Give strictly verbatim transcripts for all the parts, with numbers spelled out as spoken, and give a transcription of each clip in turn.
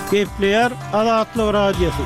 Gepleyer Azatlyk Radiosu.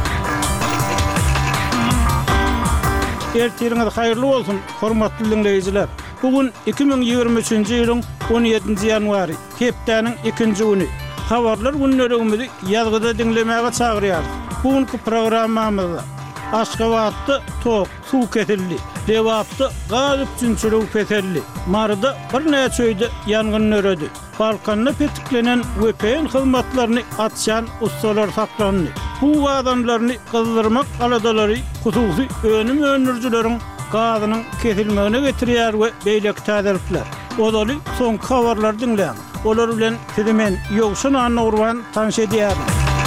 Ertiriniz hayırlı bolsun, hormatly dinleyijiler. Bugün iki bin ýygrimi üçinji ýylyň on ýedinji ýanwary, hepdeniň ikinji güni. Habarlar günlerimizi ýazgyda dinlemäge çagyrýar. Bugünkü programmamyzda Aşgabatda tok, suw kesildi. Lewapda gaz üçinçilik kesildi. Marda bir näçe öýde ýangyn öredi. Balkanda petiklenen wepeň hyzmatlaryny atşan ustalar saklandy. Bu adamlaryny gyzdyrmak aladalary hususy önüm önürjüleriň gazynyň kesilmegine getirýär we beýleki täziripler. Odaly soň habarlar dinleýän. Olar bilen sizimen ýogşun anawrwan tanış edýär.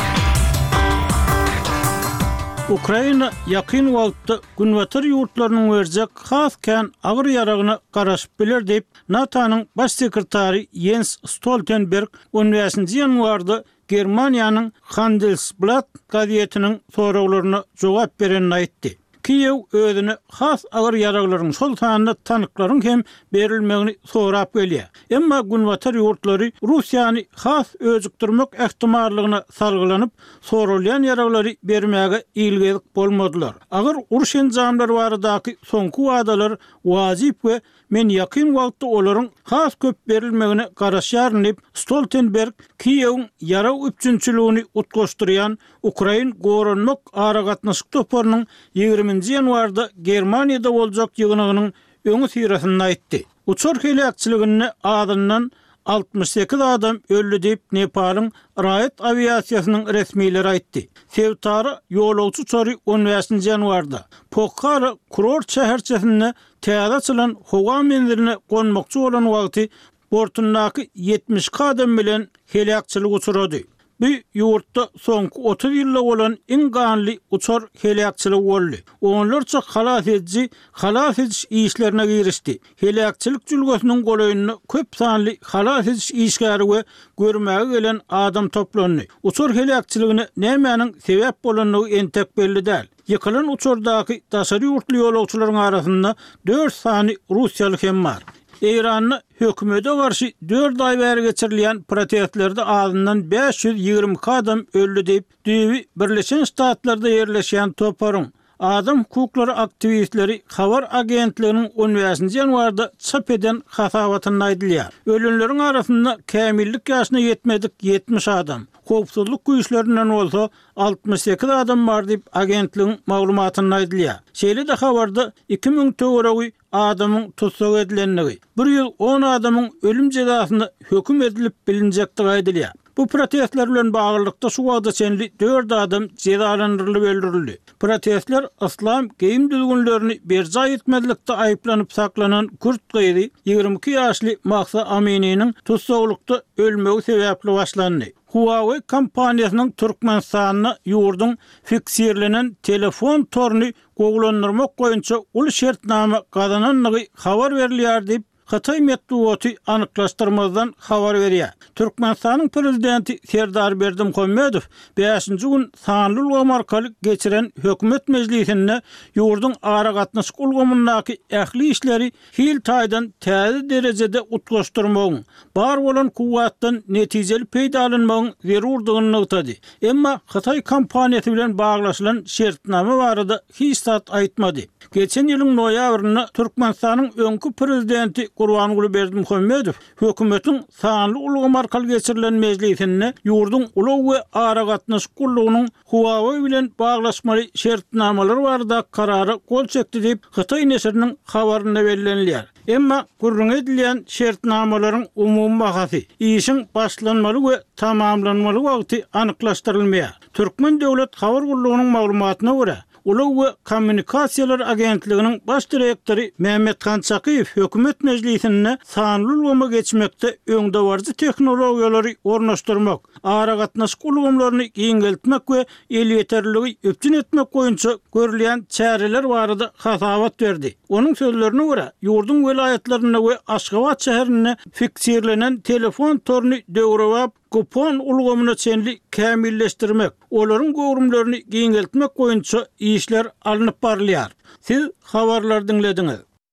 Ukraina yakın wagtda günwatar ýurtlarynyň berjek hasken agyr ýaragyna garaşyp biler diýip NATO'nyň baş sekretary Jens Stoltenberg on beşinji ýanwarda Germaniýanyň Handelsblatt gazetiniň soraklaryna jogap berenini aýtdy. Kiyew özüne has agyr ýaraglaryň şol sanyna tanyklaryň hem berilmegini sorap gelýär. Emma günwatar ýurtlary Russiýany has özükdirmek ähtimallygyna salgylanyp, sorulýan ýaraglary bermäge ilgilik bolmadylar. Agyr uruş enjamlary baradaky soňky wadalar wajyp we men ýakyn wagtda olaryň has köp berilmegine garaşýaryn diýip Stoltenberg Kiyew ýara üçinçiligini utgaşdyrýan Ukraina goranmak ara gatnaşyk toparynyň ýygrimi ýanwarda Germaniýada boljak ýygynygynyň öňü sirasyny aýtdy. Uçur helakçylygyny adyndan altmış sekiz adam öldü diýip Nepalyň raýat aviasiýasynyň resmiýleri aýtdy. Sevtary ýolagçy çary on beşinji ýanwarda Pokhara kurort şäherçesinde täze açylan howa menzirine gonmokçy bolan wagty bortundaky yetmiş adam bilen helakçylyk uçurady. Bu ýurtda soňky otuz ýyllyk bolan iň ganly uçar helakçylyk boldy. Onlarça halas edici, halas ediş işlerine girişdi. Helakçylyk jülgesiniň golaýyny köp sanly halas ediş işgäri we görmäge gelen adam toplandy. Uçar helakçylygyna nämäniň sebäp bolanyny entek belli däl. Ýykylan uçurdaky daşary ýurtly ýolagçylaryň arasynda dört sany russiýalyk hem bar. İran'ın hökümete karşı dört ay beri geçirilýän protestlerde azından beş yüz ýygrimi adam öldü diýip Düýbi Birleşen Ştatlarda ýerleşýän toparyň adam hukuklary aktivistleri habar agentliginiň on beşinji ýanwarda çap eden hasabatyny aýdylýar. Ölünleriň arasynda kämillik ýaşyna ýetmedik yetmiş adam. Howpsuzlyk güýçlerinden bolsa altmış sekiz adam bar diýip agentligiň maglumatyny aýdylýar. Şeýle de habarda iki ming töweregi adamyň tutsak edilenligi, bir ýyl on adamyň ölüm jazasyna höküm edilip bilinjektigi aýdylýar. Bu protestler bilen baglanykda şu wagtda çenli dört adam cezalandyrylyp öldürildi. Protestler islam geyim düzgünlerini berja etmedilikde aýyplanyp saklanan Kürt gyzy ýygrimi iki ýaşly Mahsa Aminiň tutsaklykda ölmegi sebäpli başlandy. Huawei kompaniýasynyň Türkmenistanyna ýurdun fiksirlenen telefon torny goglandyrmak goýunça ul şertnama gazananlygy habar berilýär diýip Hatay metbuaty anyklaşdyrmazdan habar berýär. Türkmenistanyň prezidenti Serdar Berdimuhammedow beşinji gün sanly ulgamarkalyk geçiren hökümet mejlisinde ýurdun ara gatnaşyk ulgamyndaky ähli işleri hil taýdan täze derejede utgaşdyrmagyň, bar bolan kuwatdan netijeli peýda alynmagyň zerurdygyny ýetdi. Emma Hatay kompaniýasy bilen baglaşylan şertnama barada hiç zat aýtmady. Geçen ýylyň noýabrynda Türkmenistanyň öňkü prezidenti Gurbanguly Berdimuhammedow hökümetiň sanly ulgamarkalyk geçirilen mejlisinde ýurdun ulug we ara gatnaşyk gullugynyň Huawei bilen baglaşmaly şertnamalar barada karary gol çekdi diýip Hatay neşriniň habarynda bellenilýär. Emma gurrun edilýän şertnamalaryň umumy bahasy, işiň başlanmaly we tamamlanmaly wagty anyklaşdyrylmaýar. Türkmen döwlet habar gullugynyň maglumatyna görä, Ulug we Kommunikasiýalar Agentliginiň baş direktori Mehmet Kançakyýew hökümet mejlisinde sanly ulgama geçmekde öňde barjy tehnologiýalary ornaşdyrmak, ara gatnaşyk ulgamlaryny giňeltmek we el ýeterligi öpçün etmek goýunça görülýän çäreler barada hasabat berdi. Onuň sözlerine görä, ýurdun welaýatlaryna we Aşgabat şäherine fiksirlenen telefon torny döwrewap kupon ulgamyny çenli kämilleşdirmek, olaryň gowrumlaryny giňeltmek goýunça işler alınıp barylýar. Siz habarlar dinlediňiz.